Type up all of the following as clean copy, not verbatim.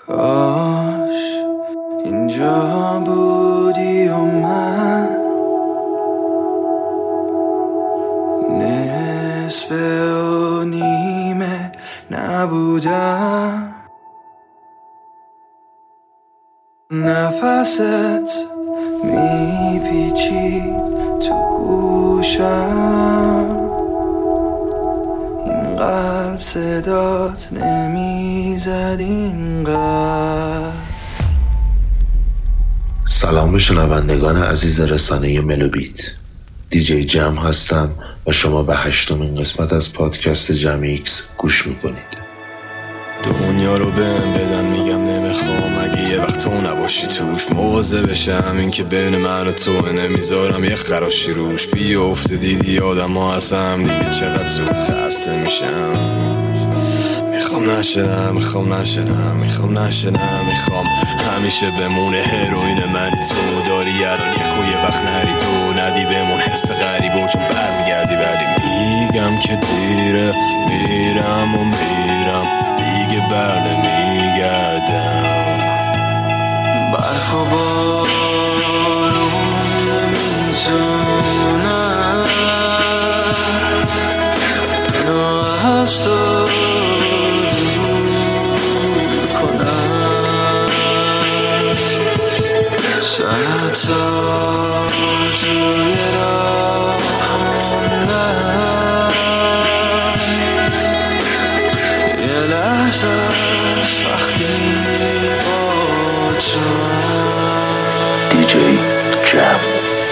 کاش اینجا بودی و من نصف و نیمه نبودم. نفست میپیچی تو گوشم، این قلب صدات نمیزد اینقدر. سلام به شنوندگان عزیز رسانه ملوبیت. دیجی جم هستم و شما به 8مین قسمت از پادکست جم ایکس گوش میکنید. دنیا رو بهم بدن میگم نمیخوام، اگه یه وقت تو نباشی توش مواظب بشم، این که بین من و تو نمیذارم یه خراشی روش بیفته. دیدی آدم ها هستم دیگه چقدر زود خسته میشم. میخوام نشنم میخوام همیشه بمونه هروئین منی تو. داری الان یه وقت نری تو، ندی بمون حس غریبو چون برمیگردی، ولی میگم که دیره میرم و میرم دیگه بر نمیگردم. برف و بارون نمیتونم منو از تو دور کنم. ساعت سال توی راه موندم، یه لحظه است وقتی با تو. دیجی جم.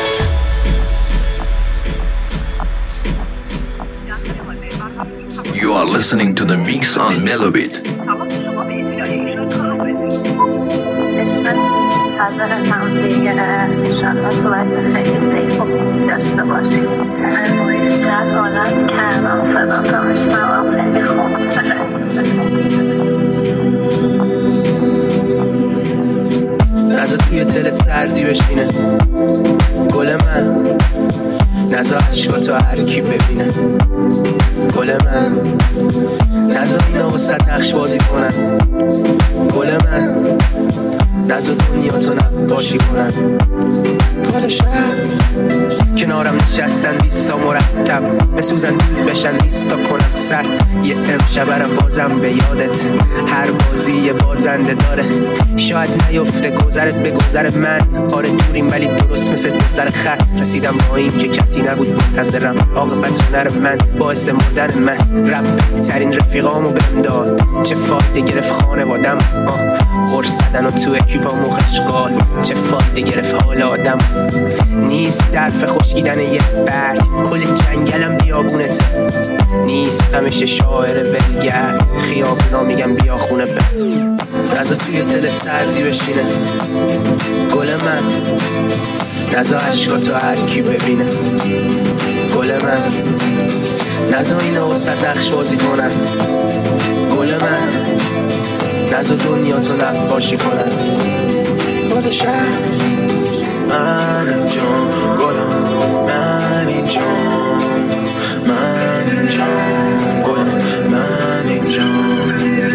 You are listening to the mix on Melobit. حاضر همدیگه انشالله تو باید خیلی سیف و خوبی داشته باشیم. من ویسکت آدم کردم صدا تا میشنوم خیلی خوب. نزا توی دل سردی بشینه گل من، نزا عشقاتو هر کی ببینه گل من، نزا اینا وسط نقش بازی کنن گل من، نزا دنیا تو نباشی کنن گل شهر. کنارم نشستن لیستا مرتب بسوزن دود بشن لیستا کنم سر. یه امشبرم بازم به یادت، هر بازی یه بازنده داره. شاید نیفته گذرت به گذر من، آره دوریم ولی درست مثل گذر خط. رسیدم با این که کسی نبود منتظرم، عاقبت هنر من باعث مردن من. رب ترین رفیقامو بهم داد، چه فایده گرفت خانوادم. قرص زدن و تو اکیپام و خشقال، چه فایده گرفت حال آدم. نیست درف خوشگیدن یه برگ، کل جنگلم بیابونت. نیست همیشه شاعر بلگرد، خیابونا میگم بیا خونه بر. نزا توی دل سردی بشینه گل من، نزا عشقاتو هر کی ببینه گل من، نزا اینا وسط نقش بازی کنن گل من، نزا دنیا تو نباشی کنن گل شهر. من اینجام گلم، من اینجام، من اینجام گلم، من اینجام.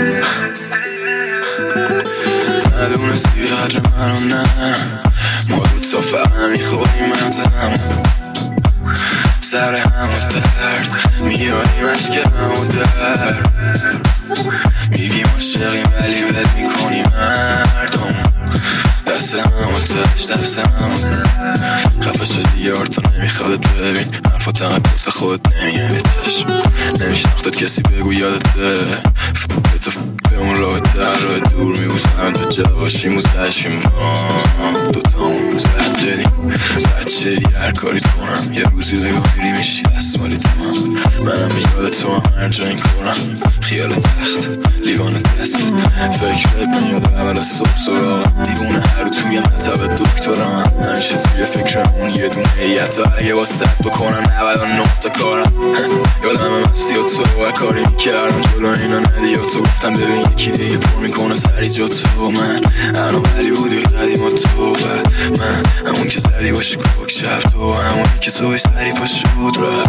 ندونستی قدر منو نه، ما دوتا فقط میخوریم مغزم، سر همو درد میاریم اشکم و درد. میگیم عاشقیم ولی ول میکنیم مردم، دست همو تش دست همو خفه شدی یار تا نمیخوادت ببین، حرفات انقدر گفته خودت نمیگه به چشم. نمیشناختت کسی بگو یادته، تو به اون رابطه راه دور میبوسم به جا باشیم و تشیم. دوتامون رد بدیم بچه هر کاریت کنم، یه روزی بگو میری میشی دست مالی تو منم یاد تو هم هر جا این کنم. خیال تخت لیوان دستت فکرت میاد اول صبح سراغم، دیوونه هر رو توی مطب دکترم. همیشه توی فکرمون یه دونه هیت، اگه واسط بکنم 99 تا کارم. یادم مستی و تو هر کاری میکردم جلو اینا ندی و تو گفتم ببین یکی دیگه پر میکنه سری جا تو. من هنو ولی بودی قدیم و تو من همون که زدی باشه کوک شب، تو همونی که توی سری پا شد را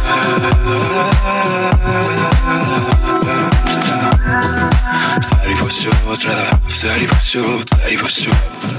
سری پا شد شد رفت سری پا شد سری پا شد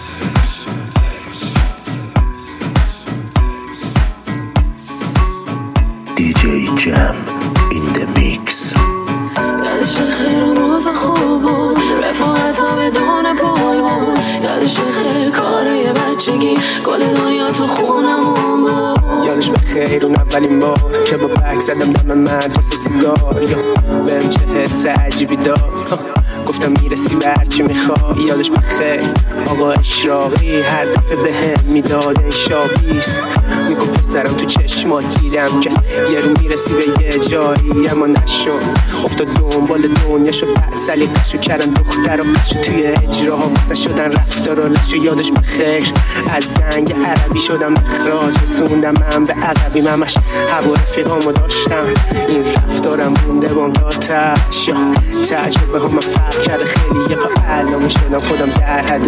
DJ Jam in the mix. یادش خیر اون روز خوب بود رفاقت ها بدون پول بود یادش بخیر کار یه بچگی گل دنیا تو خونمون بود یادش بخیر اون اولین بار که با بک زدم دم مدرسه سیگار بهم چه حس عجیبی داد گفتم میرسی به هرچی میخوای یادش بخیر آقا اشراقی هر دفعه به هم میداد شابیست میگفت پسرم تو چشمات دیدم که یه رو میرسی به یه جایی اما نشد افتاد دنبال دنیا شد بحثلی قشو کردن دختر و قشو توی اجراها بسه شدن رفتار و لشو یادش بخیر از زنگ عربی شدم اخراج رسوندم من به عقبی همش هوا رفیقامو داشتم این رفتارم مونده بام تا تش یا تجربه ها من فرق کرده خیلی یه پا علامه شدم خودم در حده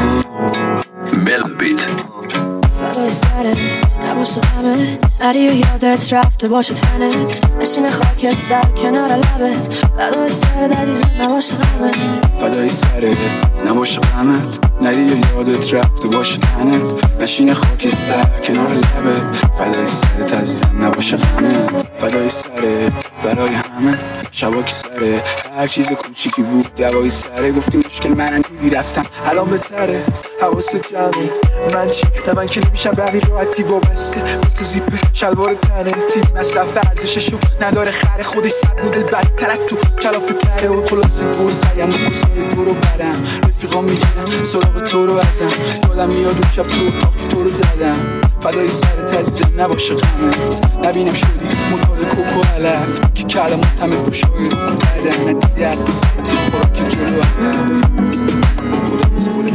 Melobit. فدای سرت نباشه غمت نری و یادت رفته باشه تنت نشین خاک سر کنار لبت فدای سرت عزیزم نباشه غمت فدای سرت نباشه غمت نری و یادت رفته باشه تنت نشین خاک سر کنار لبت فدای سرت عزیزم نباشه غمت فدای سرت برای همه شباکی سره هر چیز کوچیکی بود دوایی سره گفتی مشکل منم دیدی رفتم الان بهتره حواست جمعی من چی نه من که نمیشم به همین راحتی وابسته واسه زیپ شلوار تنه تیم مصرف ارزششو نداره خر خودش صد مدل بدترک تو کلافه تره و خلاصه فرسایم به کسای دور و برم رفیقام میگیرم سراغ تو رو بزن یادم میاد اون شب تو اتاقی تو رو زدم فدای سرت عزیزم نباشه غمت نبینم شدی متاد کوکو علف که کلمات همه فشای رو بدن ندیدی حق بسن خوراکی جلو هم خدا بزبوله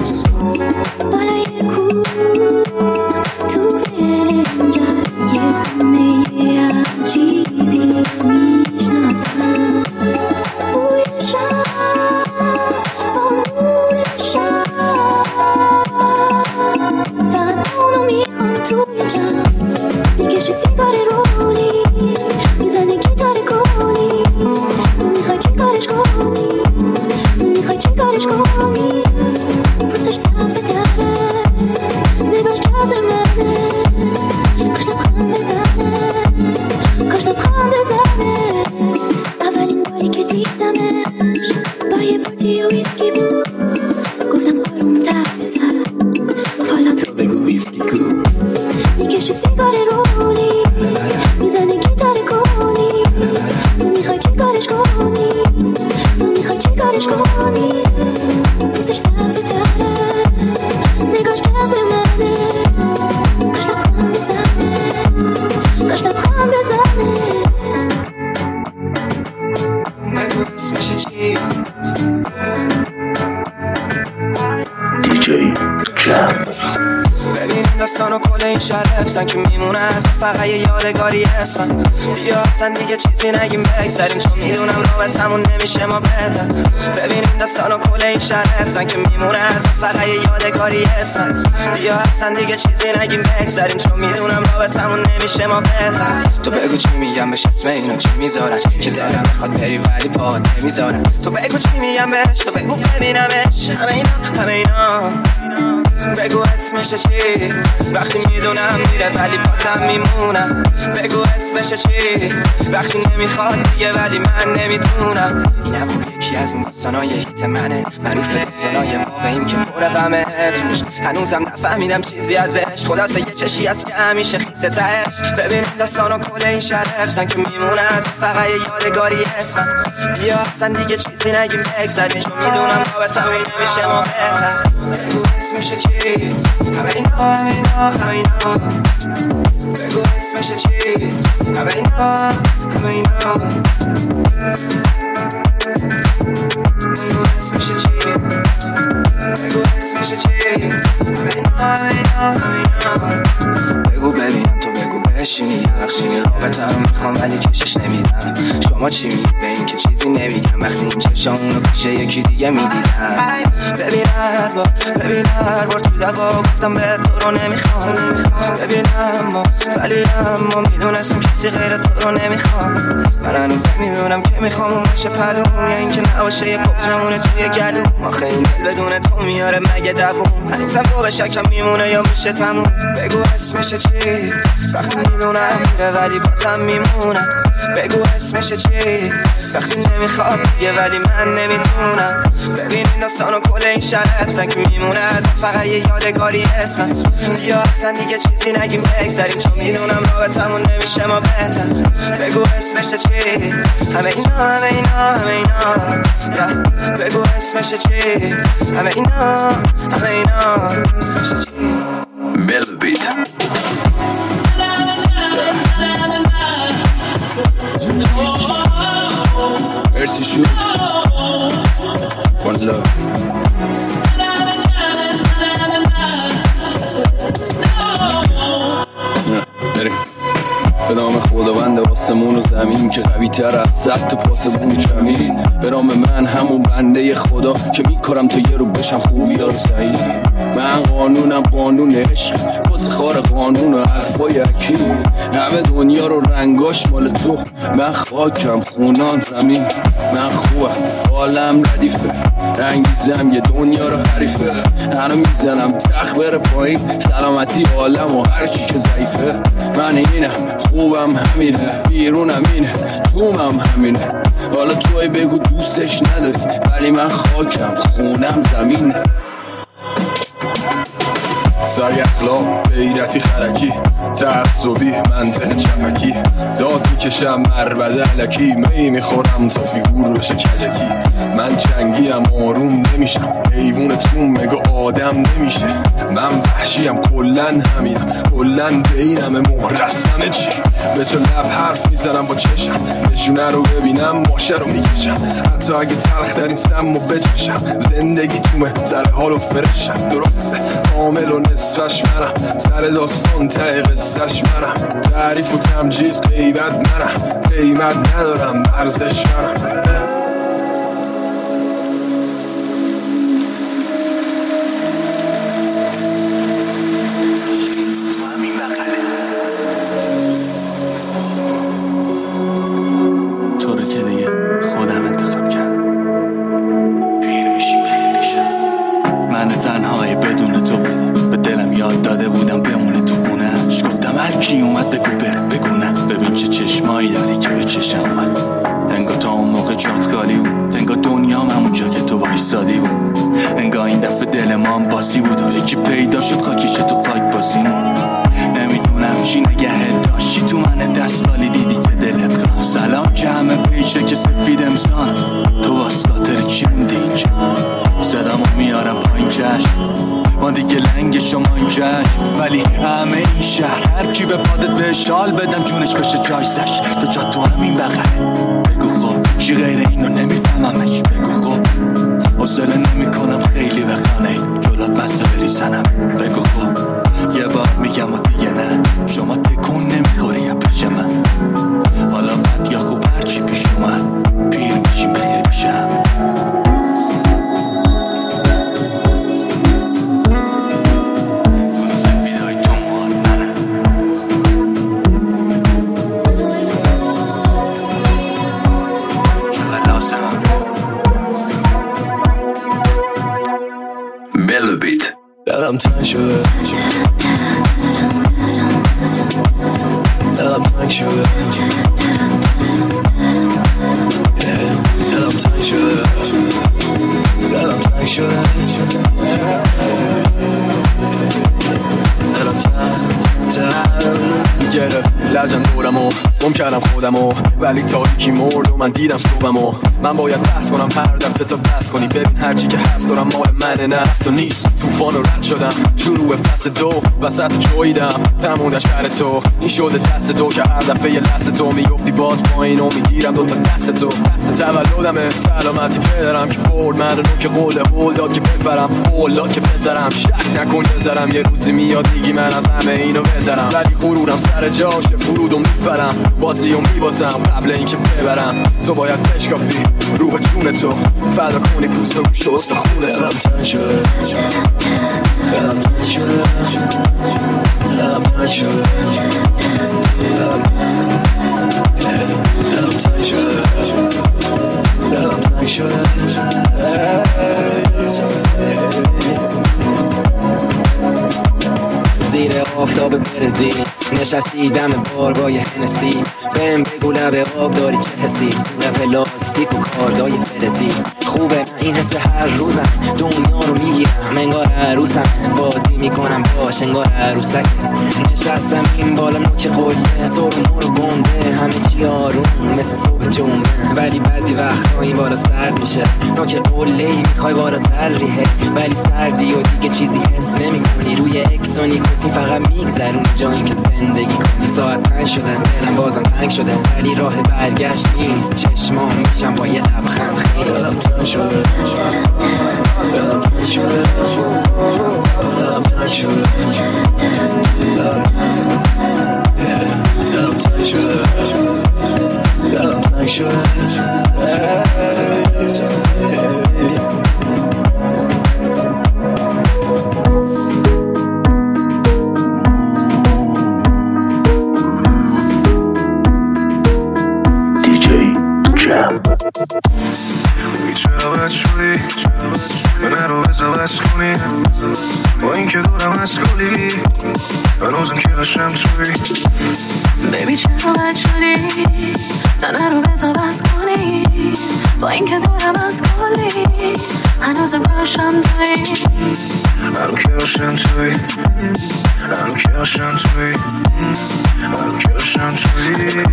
بالای کو تو برنجر یه خونه عجیبی میشناسم بوی شب آمون شب فقط اونو میخوام توی جمع میکشی سیگار رولی میزنه گیتار گلی تو میخوای چی کارش کنی تو میخوای چی کارش کنی پوستش سبز تره نگاش جذب منه کاش لبخند بزنه کاش لبخند بزنه اولین باری که دیدمش با یه بوتی و ویسکی بود گفتم آروم تر بزن حالا تو بگو ویسکی کو میکشی سیگار رولی میزنه گیتار گلی تو میخوای چی کارش کنی تو میخوای چی کارش کنی پوستش سبز تره نگاش جذب منه کاش لبخند بزنه کاش لبخند بزنه نگو اسمش چی DJ Jam. ببین داستان و کل این شرفسن که میمونه از فقط یه یادگاری اسمن بیا اصلا دیگه چیزی نگیم بگذاریم چون میدونم رابطمون نمیشه ما بهتر ببین داستان و کل این شرفسن که میمونه از فقط یه یادگاری اسمن بیا اصلا دیگه چیزی نگیم بگذاریم چون میدونم رابطمون نمیشه ما بهتر تو بگو چی میگم بهش اسم اینو چی میذارن که دلم میخواد بری ولی پاهات نمیذارن تو بگو چی میگم بهش تو بگو ببینمش همه اینا بگو اسمش چی وقتی میدونم میره ولی بازم میمونم بگو اسمش چی وقتی نمیخواد دیگه ولی من نمیتونم این هم یکی از اون داستانای هیت منه معروف داستانای واقعیم که پر غمه توش هنوزم نفهمیدم چیزی ازش خلاصه یه چشی از که همیشه خیسه تهش ببین داستان و کل این شرفسن که میمونه از فقط یه یادگاری اسمن بیا اصلا دیگه چیزی نگیم بگذاریم چون میدونم رابطمون نمیشه ما بهتر بگو اسمش چی همه اینا بگو اسمش چی همه اینا بگو اسمش چی بگو اسمش چی همه اینا بگو ببینم تو بگو بشینی نقشینی رابطه رو میخوام ولی کشش نمیدم شما چی میگید به این که چیزی نمیگم وقتی این چشامونو پیش یکی دیگه میدیدم. ببین هر بار تو دوا گفتم به تو رو نمیخوام. ببین ولی اما میدونستم کسی غیر تو رو نمیخوام. من هنوز میدونم که میخوام اون باشه پلوم، یا این که نباشه یه پاک جمونه توی گلوم. آخه این دل بدون تو میاره مگه دووم؟ هنوزم رو به شکم میمونه یا میشه تموم؟ بگو اسمشه چی؟ وقتی میدونم میره ولی بازم میمونم. بگو اسمشه چی؟ وقتی نمیخوام میگه ولی من نمیتونم. ببین این داستان و کل این شهر حفظن که میمونه از فقط یه یادگاری اسم هست. یا اصلا دیگه چیزی نگیم بگذاریم، چون میدونم رابطمون نمیشه ما بهتر. بگو اسمشه چی؟ همه اینا بگو اسمشه چی؟ همه اینا اسمشه چی؟ Melobit. مرسی شد One love. بریم به نام خداوند آسمون و زمین که قوی تر از صد تا پاسبون کمین. به نام من همون بنده خدا که میکارم تا یه رو بشم خوبیار سعید. من قانونم قانون عشق، پس خار قانون و حرفای اکی. همه دنیا رو رنگاش مال تو، من خاکم خونان زمین. من خوبم عالم ردیفه، انگیزم یه دنیا رو حریفه. هنو میزنم تخت بره پایین، سلامتی عالم و هر کی که ضعیفه. من اینم خوبم همینه، بیرونم اینه تومم همینه. حالا توی بگو دوستش نداری ولی من خاکم خونم زمینه. سعی اخلاق غیرتی خرکی، تعصبی منطق چپکی. داد میکشم مربده علکی، می میخورم تا فیگور بشه کجکی. من جنگیم آروم نمیشم، حیوون تو مگه آدم نمیشه. من وحشیم کلن همینم، کلن بینم مهرسمه چی. به تو لب حرف میزنم با چشم، نشونه رو ببینم ماشه رو میکشم. حتی اگه تلخ ترین سم رو بچشم، زندگی تومه سر حال و فرشم. درسته کامل و نصفش منم، سر داستان ته قصهش منم. تعریف و تمجید غیبت منم، قیمت ندارم ارزش منم. تو رو که دیگه خودم انتخاب کردم. من تنهایی بدون تو بودم، به دلم یاد داده بودم بمونه تو خونهش. گفتم هر کی اومد بگو بره بگو نه. ببین چه چشمایی داری که به چشم اومد. انگار تا اون موقع جات خالی بود، انگار دنیام همونجا که تو وایسادی بود. انگار این دفعه دل ما هم باسی بود و یکی پیدا شد خاکیشه تو خاک بازیمون. نمیدونم چی نگهت داشتی تو من دست خالی دیدی که دلت خواه. سلام که همه پیشه که سفید امسان، تو واسکاتر چی موندی اینجا. صدامو میارم پایین چشم، ما دیگه لنگ شما این چشم. ولی همه این شهر هر کی به پادت به شال بدم جونش بشه جایزش. تو جا تو همین بغله بگو خب چی غیر اینو نمیفهممش. بگو خب حوصله نمیکنم خیلی به خانه جلات بسه بریزنم. بگو خب یه بار میگم و دیگه نه، شما تکون نمیخوری یا پیش من. حالا بد یا خوب هرچی پیش اومد پیر میشیم بخیر پیشم. Melobit. دلم تنگ شده، دلم تنگ شده، دلم تنگ شده، دلم تنگ شده، دلم تنگ گرفت لجن دورمو گم کردم خودمو، ولی تاریکی مرد و من دیدم صبحمو. من باید بحث کنم هر دفعه تا بحث کنی. ببین هرچی که هست دارم مال منه نه از تو نیست. طوفان رو رد شدم شروع فصل دو، وسط جویدم تموندش پر تو. این شده دست تو که هر دفعه یه لحظه تو میگفتی باز پایین و میگیرم دوتا دست تو. تولدمه سلامتی پدرم که برد من رو که قول هول داد که ببرم، هول داد که بذارم. شک نکن بذارم یه روزی میاد میگی من از همه اینو بذارم. ولی غرورم سر جاشه فرودو میبرم. بازی و میبازم قبل اینکه ببرم. تو باید بشکافی روح جون تو، فدا کنی پوست و گوشت و استخونه تو. دلم تنگ شده، دلم تنگ شده، دلم تنگ شده، دلم تنگ شده، دلم تنگ شده. زیر آفتاب برزی نشستی دم بار با یه هنسی، بهم بگو لب آب داری چه حسی، لب لاستیک و کاردای فرزی. خوبه این حس هر روزم دنیا رو میگیرم، انگار عروسم بازی میکنم باش انگار عروسک. نشستم این بالا نوک قله، سر و مر و گنده همه چی آروم مثل صبح جمعه، ولی بعضی وقتا این بالا سرد میشه. نوک قله ای میخوای بالاتر ریه، ولی سردی و دیگه چیزی حس نمیکنی. روی اکس و نیکوتین فقط میگذرونی جایی که زندگی کنی. ساعت 5 شده دلم بازم تنگ شده، ولی راه برگشت نیست. چشمام میشم با یه لبخند خیز. دلم تنگ شده، دلم تنگ شده، دلم تنگ شده، دلم تنگ شده، دلم تنگ شده. بگی چرا بد شدی، من رو بزا کنی با این که دورم از کلی هنوزم که داشتم توی. بیبی چرا بد شدی، من رو بزا کنی با این که دورم از کلی هنوزم داشتم توی. هنوز که داشتم توی، هنوز که داشتم توی، هنوز که داشتم توی.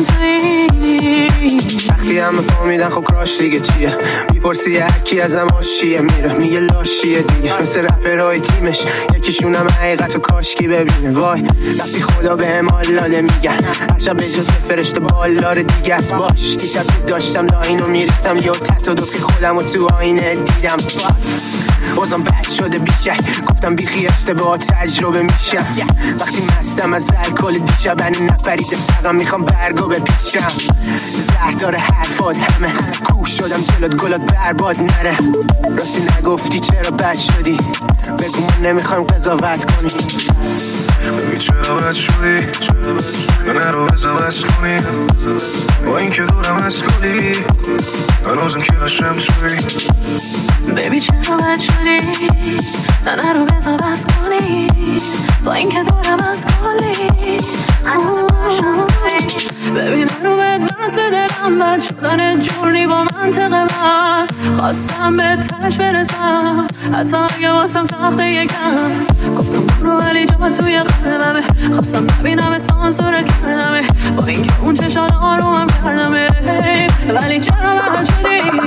وقتی همه فهمیدن خب کراش دیگه چیه، میپرسی یکی ازم آشیه، میره میگه لاشیه دیگه. مثل رپرهای تیمش یکیشونم حقیقت و کاشکی ببینه. وای وقتی خدا بهم حال داده میگن هر شب به جز فرشته بالار دیگه است. باش دیشب داشتم لاینو میریختم یا تصادفی خودم و تو آینه دیدم. بازم بد شده بیشک گفتم بیخی اشتباه تجربه میشم. وقتی مستم از الکل دیشب نپریده فقط میخوام برگو بپیچم. زهر داره حرفات همه کوش شدم جلوت گلات برباد نره. راستی نگفتی چرا بد شدی، بگو من نمیخوام قضاوت کنی. بگی چرا بد شدی، من رو بزا کنی با این که دورم از کلی هنوزم که داشتم توی. بیبی چرا بد شدی، من رو بزا کنی با این که دورم از کلی هنوزم داشتم توی. ببین رو بس بدرم بد شدن جوری با منطق من، خواستم به تش برسم حتی اگه واسم سخته یکم. گفتم برو ولی جا توی قلبمه، خواستم ببینم سانسور کردمه با اینکه اون چشات آرومم کردمه. ولی چرا بد شدی.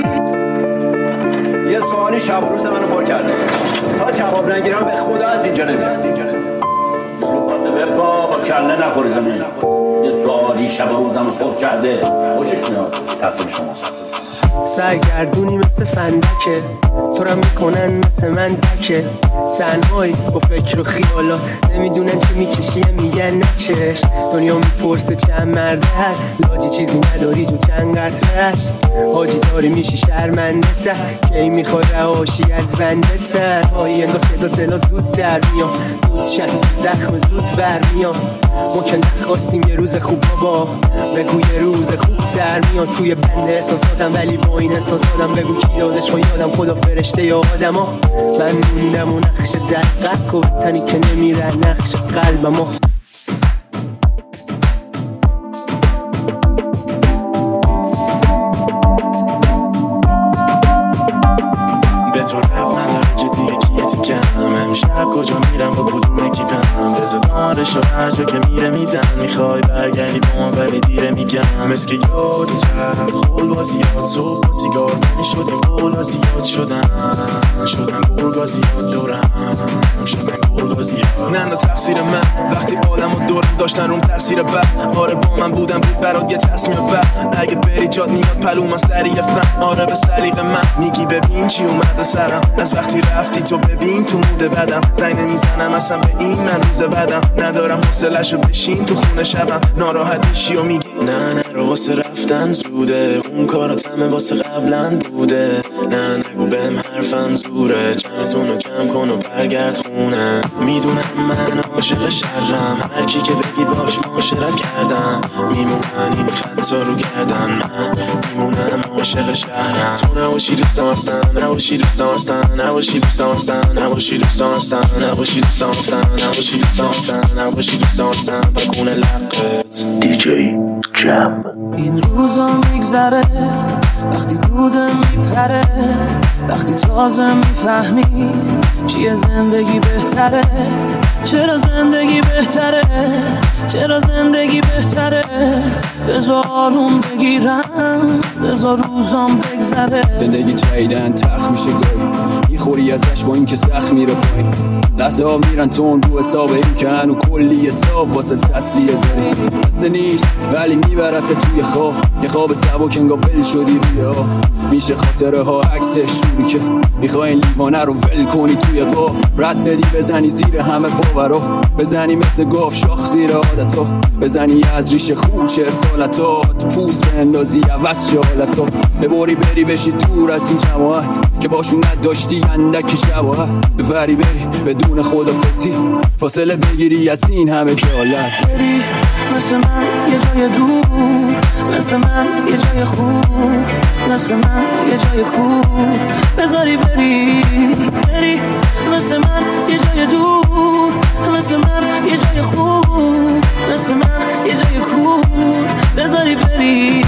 یه سوالی شب روز منو پر کرده، تا جواب نگیرم به خدا از اینجا نمیرم. مخاطبه پا با کله نخوری زمین. یه سوالی شب روزم پر کرده، خوشش میاد. تحصیل شماست. سرگردونی مثل فندکه، تو را میکنن مثل من دکه. تنهایی با فکر و خیالا نمیدونن چی میکشیه میگن نکش. دنیا میپرسه چند مرده هر لاجی چیزی نداری جو چند قطرش. حاجی داری میشی شرمنده تر کی میخوای رهاشی از بنده تر. هایی انگاه صدا دلا زود در میام، دود چسب زخم زود ور میام. ما که نخواستیم یه روز خوب بابا، بگو یه روز خوب تر میاد. توی بند احساساتم ولی با این احساساتم بگو کی دادش ما یادم خدا فرشته یا آدم ها. من موندم و نقش دقیق و تنی که نمیره نقش قلبم ها. به تو رب نداره که دیگه کیتی کم. امشب کجا میرم با کدوم اکیپم، بذار دارش و هر جا که میره میدم. میخوای برگردی با من ولی دیره میگم. مثل که یاد چرخ خول بازیات صبح و سیگار شدیم بولا زیاد شدن گرگا زیاد دورم شدن گرگا زیاد. ننداز تقصیر من وقتی عالم و دورم داشتن روم تاثیر بد. آره با من بودم بود برات یه تصمیم بد. اگه بری جات میاد پلوم از دلیل فن. آره به سلیق من میگی ببین چی اومده سرم. از وقتی رفتی تو ببین تو موده بدم. زنگ نمیزنم اصلا به این من روز بدم. ندارم حوصله‌شو بشین تو خونه شبم. ناراحتیشی و میگی نه نرو واسه رفتن زوده. اون کارات همه واسه قبلا بوده. نه نگو بهم حرفم زوره. جمعتونو جمع کن و برگرد خونه. میدونم من عاشق شرم. هر کی که بگی باش معاشرت کردم. میمونن این خطا رو گردن. من میمونم عاشق شهرم. تو نباشی دوستم هستن. نباشی دوستم هستن. نباشی دوستم هستن. نباشی دوستم هستن. نباشی دوستم هستن. نباشی دوستم هستن. نباشی دوستم هستن. بکونه لبت دیجی جم. این روزا میگذره وقتی دودم میپره. وقتی تازه میفهمی چیه زندگی بهتره. چرا زندگی بهتره. چرا زندگی بهتره. بذار آروم بگیرم. بذار روزام بگذره. زندگی جاییدن تخ میشه گاهی. میخوری ازش با این که سخت میره پایین. لحظه ها میرن تون رو حساب این که هنو کلی حساب واسه تصریه داری. حسه نیست ولی میبرت توی خواب. یه خواب سبک انگار بل شدی روی ها. میشه خاطره ها عکس شوری که میخوای این لیوانه رو ول کنی توی قا. رد بدی بزنی زیر همه باورا. بزنی مثل گاف شاخ زیر عادتا. بزنی از ریشه خوچه سالتات. پوست بندازی عوض شه حالتا. ببری بری بشی دور از این جماعت که باشون نداشتی اندکی شباهت. ببری بری بدون خدافظی فاصله بگیری از این همه جالت. بری مثل من یه جای دور. مثل من یه جای خوب. مثل من یه جای کور. بذاری بری بری مثل من یه جای دور. مثل من یه جای خوب. مثل من یه جای کور. بذاری بری.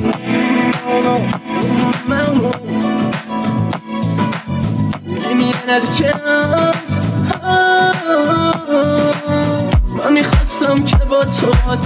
من میخواستم که با تو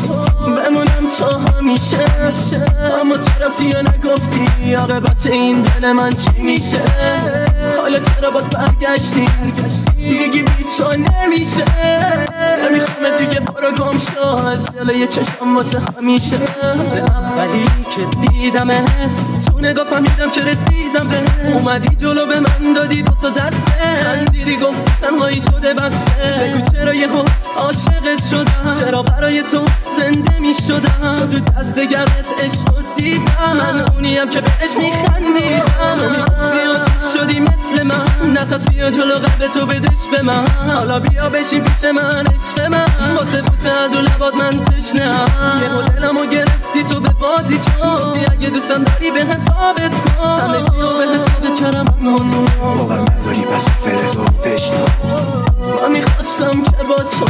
بمونم تا همیشه. اما تو رفتی یا نگفتی عاقبت این دل من چی میشه. حالا چرا باز برگشتی میگی بی تو نمیشه. نمیخوام دیگه برو گم شو از جلوی چشم واسه همیشه. اولی که دیدمت تو نگاه فهمیدم که رسیدم به. اومدی جلو به من دادی دوتا دسته. خندیدی گفتی تنهایی شده بسته. بگو چرا یهو عاشقت شدم. چرا برای تو زنده می شدم. چون تو دست گرمت عشق دیدم. من اونیم که بهش میخندیدم. تو میگفتی عاشق شدی مثل من. نتاز بیا جلو قلب تو بدش به من. حالا بیا بشین پیش من عشق من. واسه بوسه و لبات من تشنم. یه دلمو گرفتی تو به بازی چون. اگه دوستم داری به هم ثابت کن. همه چی رو به هم ثابت کردم با تو. باور نداری پس فرزو بشنو. من میخواستم که با تو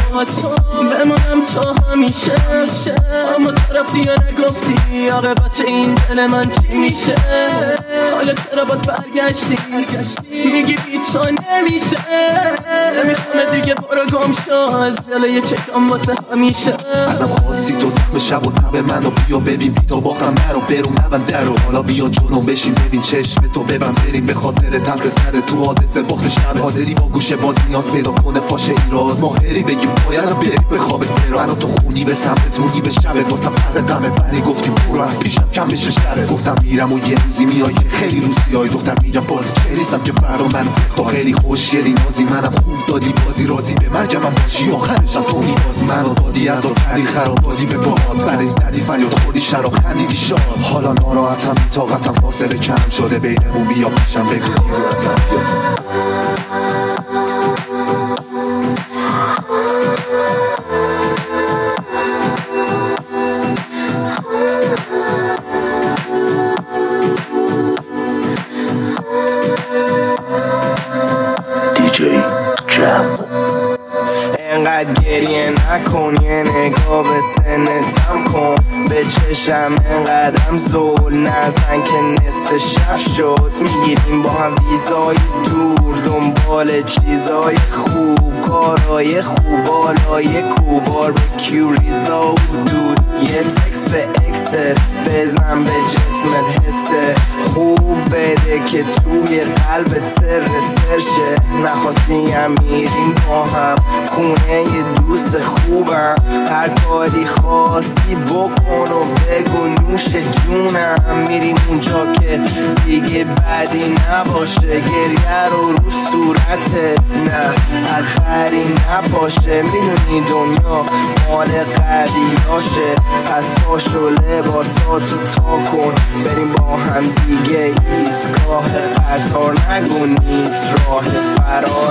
بمونم تا همیشه. اما تو رفتی یا نگفتی عاقبت این دل من چی میشه. حالا چرا باز برگشتی میگی بی تو نمیشه. نمیخوام دیگه برو گم شو از جلوی چشم واسه همیشه. ازم خواستی تو زخم شب و تب منو بیا ببین بی تو باخم نرو برو نبند درو. حالا بیا جلوم بشین ببین چشم تو ببن بریم به خاطر تلخ سر تو حادثه بخت شب. حاضری با گوشه باز نیاز پیدا کنه فاشه این راز. ماهری بگیم بایدم بری به خوابت برو. منو تو خونی به سمت تونی به شبت واسم پرد قمه بری. گفتی برو از پیشم کم بشه شرت. گفتم میرم و یه روزی میای خیلی روسیایی. دختر میگم بازی چه نیستم که فردا من تو خیلی خوشگلی نازی. منم خوب دادی بازی رازی به مرجمم باشی آخرشم تو میبازی. منو دادی از آخری خرابادی به باد. برای زدی فریاد خودی شرا خندیدی شاد. حالا ناراحتم طاقتم فاصله کم شده بینمون. بیا پیشم بگو دیجی جم. انقدر گریه نکن یه نگاه به سنتم کن. به چشم انقدرم زول نزن که نصف شب شد. میگیریم با هم ویزای دور دنبال دنبال چیزای خوب، کارای خوب، بالای کوبار به کیوریزا و دود، یه تکس به اکسر بزن به جسمت حسه خوب بده که توی قلبت سرشه. نخواستیم میریم با هم خونه یه دوست خوبم، هر کاری خواستی بکن و بگو نوش جونم. میریم اونجا که دیگه بدی نباشه، گریه رو صورتت نه هر خری نباشه. میدونی دنیا مال قویاشه، پس پاشو لباساتو تا کن بریم با هم دیگه ایستگاه قطار، نگو نیست راه فرار.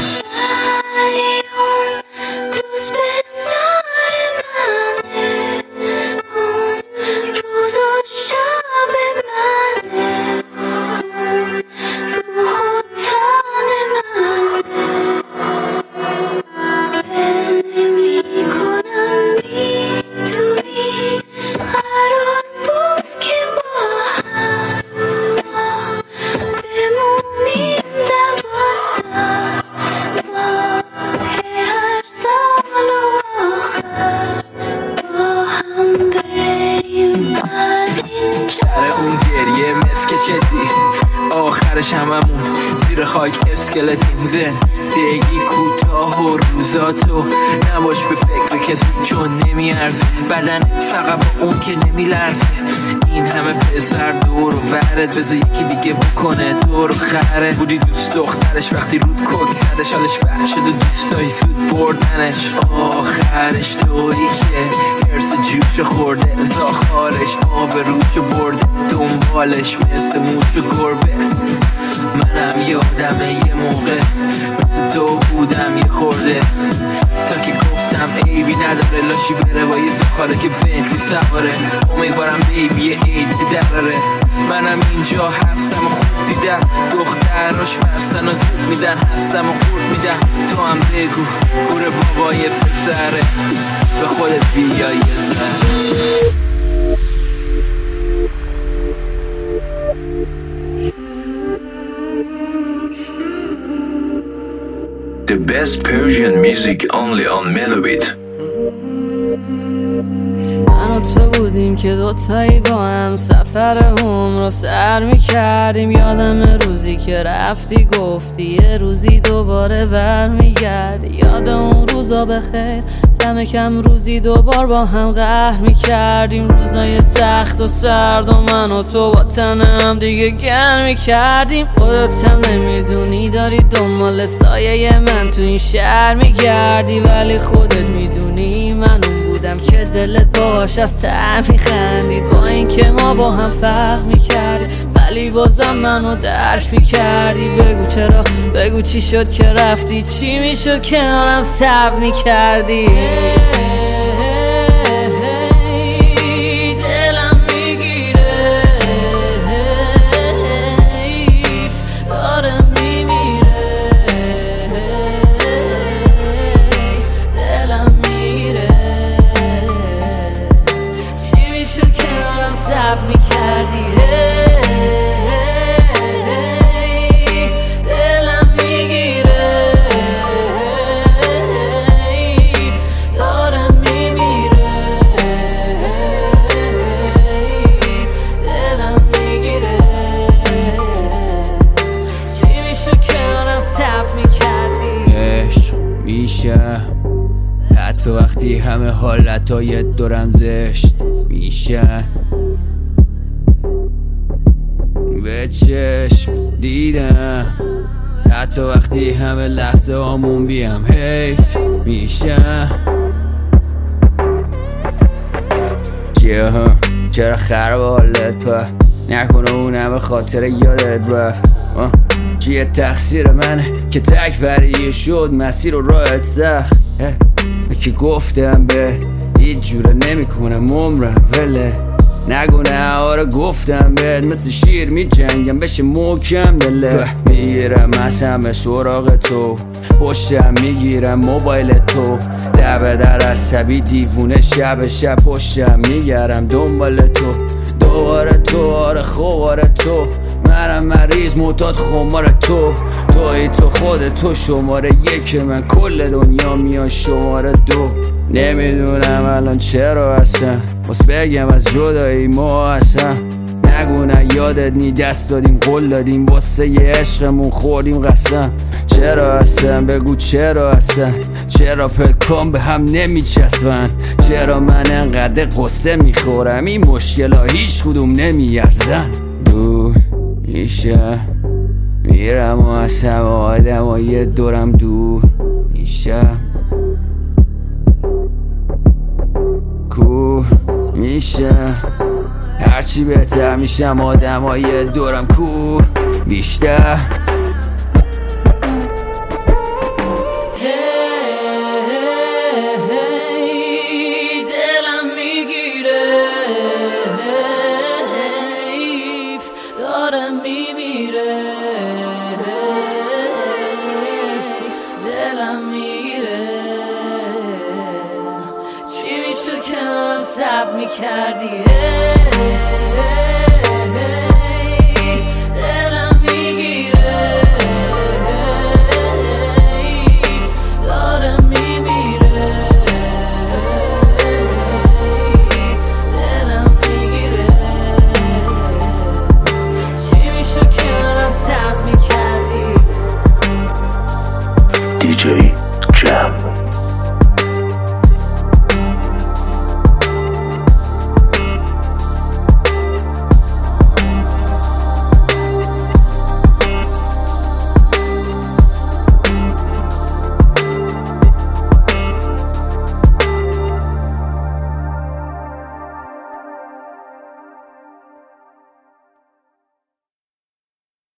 دوست به سر منه، اون روز و شب منه، اون روح و تن منه. بله میکنم میدونی قرار بود که با هم بمونیم 12 ماه هر سال و آخر با هم بریم از اینجا. سر اون گریه مسک چتی آخرش هممون زیر خاک اسکلتیم، زندگی کوتاه و روزاتو نباش به فکر کسی چون نمیارزه، بدن فقط با اون که نمیلرزه. این همه پسر دور و ورد بذار یکی دیگه بکنه تو رو خره. بودی دوست دخترش وقتی رود کوک زدش، حالش بد شد و دوستای زود بردنش. آخرش تویی که هرس جوش خورده زاخارش، آب روشو برده دنبالش مثل موش و گربه. منم یادمه یه موقع مثل تو بودم یه خورده، تا که گفتم عیبی نداره لاشی بره با یه زخاره که بنتلی سواره. امیدوارم بیبی ایدزی دراره. منم اینجا هستم و خوب دیدم دختراش مستن و زود میدن، هستم و خورد میدن. تو هم بگو کور بابای پسره، به خودت بیا یه زن. The best Persian music only on Melobit. من و تو بودیم که دوتایی با هم سفر هم رو سر میکردیم. یادم روزی که رفتی گفتی یه روزی دوباره برمیگردی. یاد اون روزا بخیر کم کم روزی دوبار با هم قهر میکردیم. روزای سخت و سرد و من و تو با تنم دیگه گرم میکردیم. خودت هم نمیدونی داری دنبال سایه من تو این شهر میگردی، ولی خودت میدونی من اون بودم که دلت باش از ته میخندید. با این که ما با هم فرق میکردیم ولی بازم منو درک میکردی. بگو چرا، بگو چی شد که رفتی، چی میشد کنارم صبر میکردی. دلم میگیره داره میمیره، دلم میگیره. چی میشد کنارم صبر میکردی. حتی وقتی همه حالتهای دورم زشت میشن، به چشم دیدم. حتی وقتی همه لحظه هامون بیم حیف میشن. چرا خراب حالت پا نکنه اونم به خاطر یادت رفت. چیه تقصیر منه که تک بریه شد مسیر و راحت سخت. که گفتم به هیچ جوره نمی کنم عمرم وله نگونه. آره گفتم بهت مثل شیر می جنگم بشه محکم دله. میگیرم از همه سراغ تو، پشتم میگیرم موبایل تو، دبه در عصبی دیوونه شب پشتم میگرم دنبال تو. دوباره تو آره خوب آره تو، من منم مریض معتاد خمار توی تو خودت تو شماره یک من کل دنیا میان شماره 2 نمیدونم الان چرا هستم واسه بگم از جدایی ما هستم نگو نه یادت نی دست دادیم قول دادیم واسه یه عشقمون خوردیم قسم چرا هستم بگو چرا هستم چرا پلکام به هم نمیچسبن چرا من انقدر قصه میخورم این مشکلا هیچ کدوم نمیارزن دور میشه میرم و از همه آدم و یه دورم دور میشه کور میشه هرچی بهتر میشم آدم ها یه دورم کور بیشتر دلم میگیره دارم میمیره دلم میگیره چی میشد که من صبر میکردی